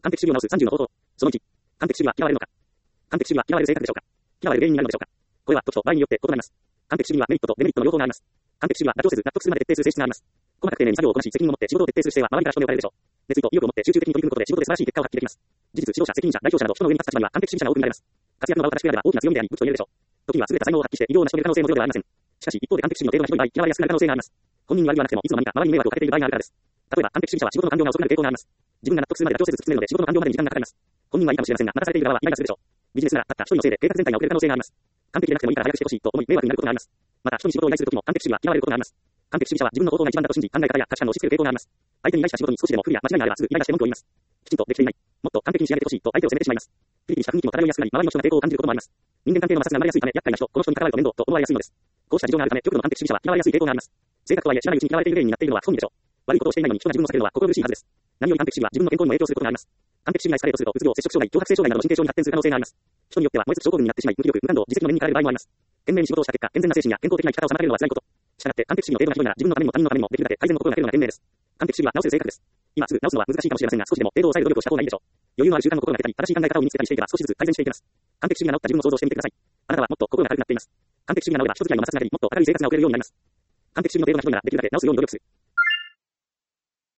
完璧主義を直す30の方法。その1。完璧主義は嫌われるのか。完璧主義は嫌われる性格でしょうか。嫌われる原因になるのでしょうか。これは時と場合によって異なります。完璧主義にはメリットとデメリットの両方があります。完璧主義は妥協せず納得するまで徹底する性質があります。細かく丁寧に作業をこなし責任を持って仕事を徹底する姿勢は周りから人目をされるでしょう。熱意と意欲を持って集中的に取り組むことで仕事で素晴らしい結果を発揮できます。事実、指導者、責任者、代表者など人の上に立つ立場には完璧主義者が多く見られます。活躍の場を形作れば大きな強みであり武器と言えるでしょう。時には優れた才能を発揮して偉業を成し遂げる可能性もゼロではありません。しかし一方で完璧主義の程度がひどい場合、嫌われやすくなる可能性があります。本人に悪気はなくてもいつの間にか周りに迷惑をかけている場合があるからです。例えば完璧主義者は仕事の完了が遅くなる傾向があります。自分が納得するまで妥協せず突き詰めるので仕事の完了までに時間がかかります。本人はいいかもしれませんが、待たされている側はイライラするでしょう。ビジネスならたった一人のせいで計画全体が遅れる可能性があります。完璧でなくてもいいから早くしてほしいと思い迷惑になることがあります。また人に仕事を依頼するときも完璧主義は嫌われることがあります。完璧主義者は自分の行動が一番だと信じ考え方や価値観を押し付ける傾向があります。相手に依頼した仕事に少しでも不備や間違いがあればすぐイライラして文句を言います。きちんとできていない。もっと完璧に仕上げてほしいと相手を責めてしまいます。ピリピリした雰囲気も漂いやすくなり、周りの人が抵抗を感じることもあります。人間関係の摩擦が生まれやすいため、厄介な人、この人に関わると面倒と思われやすいのです。こうした事情があるため、極度の完璧主義者は嫌われやすい傾向があります。性格とはいえ知らないうちに嫌われている例になっているのは不本意でしょう。悪いことをしていないのに人が自分を避けるのは心苦しいはずです。何より完璧主義は自分の健康にも影響することがあります。完璧主義がエスカレートすると、うつ病、摂食障害、強迫性障害などの神経症に発展する可能性があります。人によっては燃え尽き症候群になってしまい、無気力、無感動、自責の念に駆られる場合もあります。懸命に仕事をした結果、健全な精神や健康的な生き方を妨げるのは辛いこと。したがって完璧主義の程度がひどいなら自分のためにも他人のためにもできるだけ改善の心がけるのが賢明です。完璧主義は直せる性格です。今すぐ直すのは難しいかもしれませんが、少しでも程度を抑える努力をした方がいいでしょう。余裕のある習慣の心がけたり、正しい考え方を身につけたりしていけば少しずつ改善していけます。完璧主義が治った自分を想像してみてください。あなたはもっと心が軽くなっています。完璧主義が治れば人付き合いの摩擦が減り、もっと明るい生活が送れるようになります。完璧主義の程度がひどいならできるだけ直すように努力する。